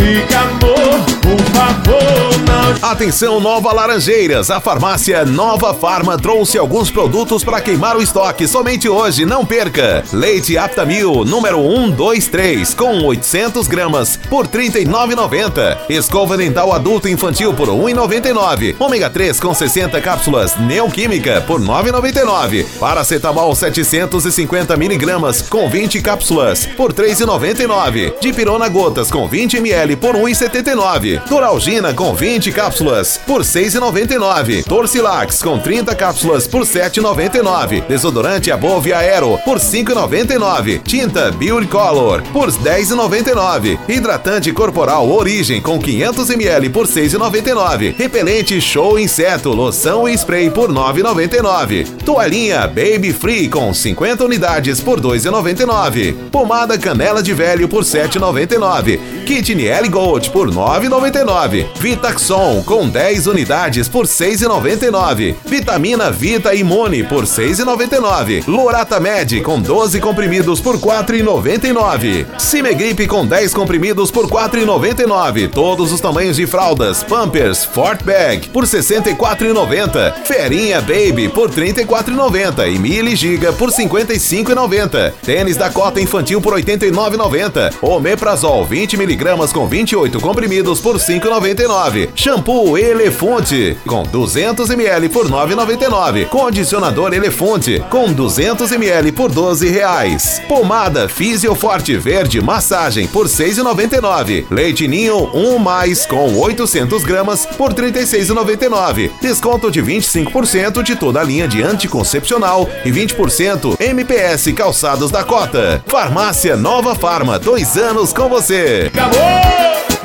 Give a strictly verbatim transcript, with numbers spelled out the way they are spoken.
diga amor, por favor, não. Atenção, Nova Laranjeiras, a farmácia Nova Farma trouxe alguns produtos para queimar o estoque somente hoje, não perca. Leite Aptamil, número um, dois, três, com oitocentos gramas, por trinta e nove reais e noventa centavos. Escova dental adulto infantil por um real e noventa e nove centavos. Ômega três com sessenta cápsulas, Neoquímica, por nove reais e noventa e nove centavos. Paracetamol setecentos e cinquenta miligramas, com vinte cápsulas, por três reais e noventa e nove centavos. Dipirona gotas com vinte mililitros, por um real e setenta e nove centavos. Doralgina com vinte cápsulas, por seis reais e noventa e nove centavos. Torcilax com trinta cápsulas, por sete reais e noventa e nove centavos. Desodorante Above Aero, por cinco reais e noventa e nove centavos. Tinta Beauty Color, por dez reais e noventa e nove centavos. Hidratante corporal Origem com quinhentos mililitros, por seis reais e noventa e nove centavos. Repelente Show Inseto, loção e spray, por nove reais e noventa e nove centavos. Toalhinha Baby Free com cinquenta unidades, por dois reais e noventa e nove centavos. Pomada Canela de Velho, por sete reais e noventa e nove centavos. Kit Niel Gold, por nove reais e noventa e nove centavos. Vitaxon com dez unidades, por seis reais e noventa e nove centavos. Vitamina Vita Imune, por seis reais e noventa e nove centavos. Lorata Med com doze comprimidos, por quatro reais e noventa e nove centavos. Cimegripe com dez comprimidos, por quatro reais e noventa e nove centavos. Todos os tamanhos de fraldas Pampers Fort Bag, por sessenta e quatro reais e noventa centavos. Ferinha Baby, por trinta e quatro reais e noventa centavos. E Mili Giga, por cinquenta e cinco reais e noventa centavos. Tênis Dakota Infantil, por oitenta e nove reais e noventa centavos. Omeprazol vinte miligramas com vinte e oito comprimidos, por cinco reais e noventa e nove centavos. Shampoo Elefante com duzentos mililitros, por nove reais e noventa e nove centavos. Condicionador Elefante com duzentos mililitros, por doze reais. Pomada Fisioforte Verde Massagem, por seis reais e noventa e nove centavos. Leite Ninho um mais com oitocentos gramas, por trinta e seis reais e noventa e nove centavos. Desconto de vinte e cinco por cento de toda a linha de anticoncepcional e vinte por cento M P S Calçados Dakota. Farmácia Nova Farma, dois anos com você. Acabou!